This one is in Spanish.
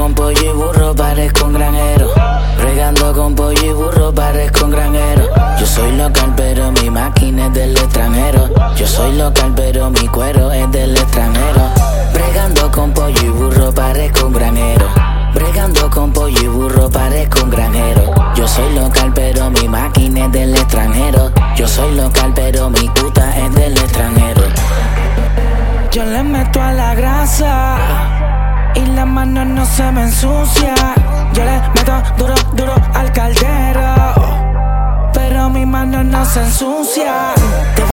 con pollo y burro, parezco un granjero. Bregando con pollo y burro, parezco un granjero. Yo soy local pero mi máquina es del extranjero. Yo soy local pero mi cuero es del extranjero. Bregando con pollo y burro, parezco un granjero. Bregando con pollo y burro, parezco un granjero. Yo soy local pero mi máquina es del extranjero. Yo soy local pero mi tuta es del extranjero. Yo le meto a la grasa y la mano no se me ensucia. Yo le meto duro, duro al caldero, pero mi mano no se ensucia.